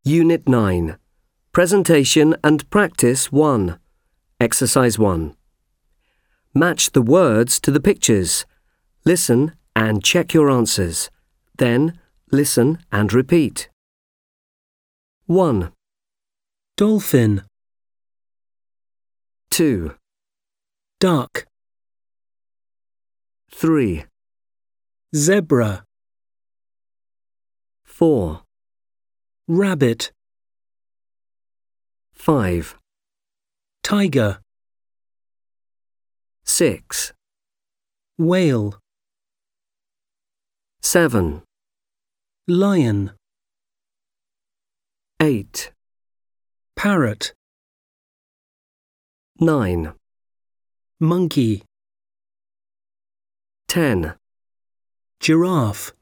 Unit 9. Presentation and Practice 1. Exercise 1. Match the words to the pictures. Listen and check your answers. Then, listen and repeat. 1, Dolphin, 2, duck, 3, zebra, 4, rabbit, 5, tiger, 6, whale, 7, lion, 8, parrot, 9, monkey, 10, giraffe,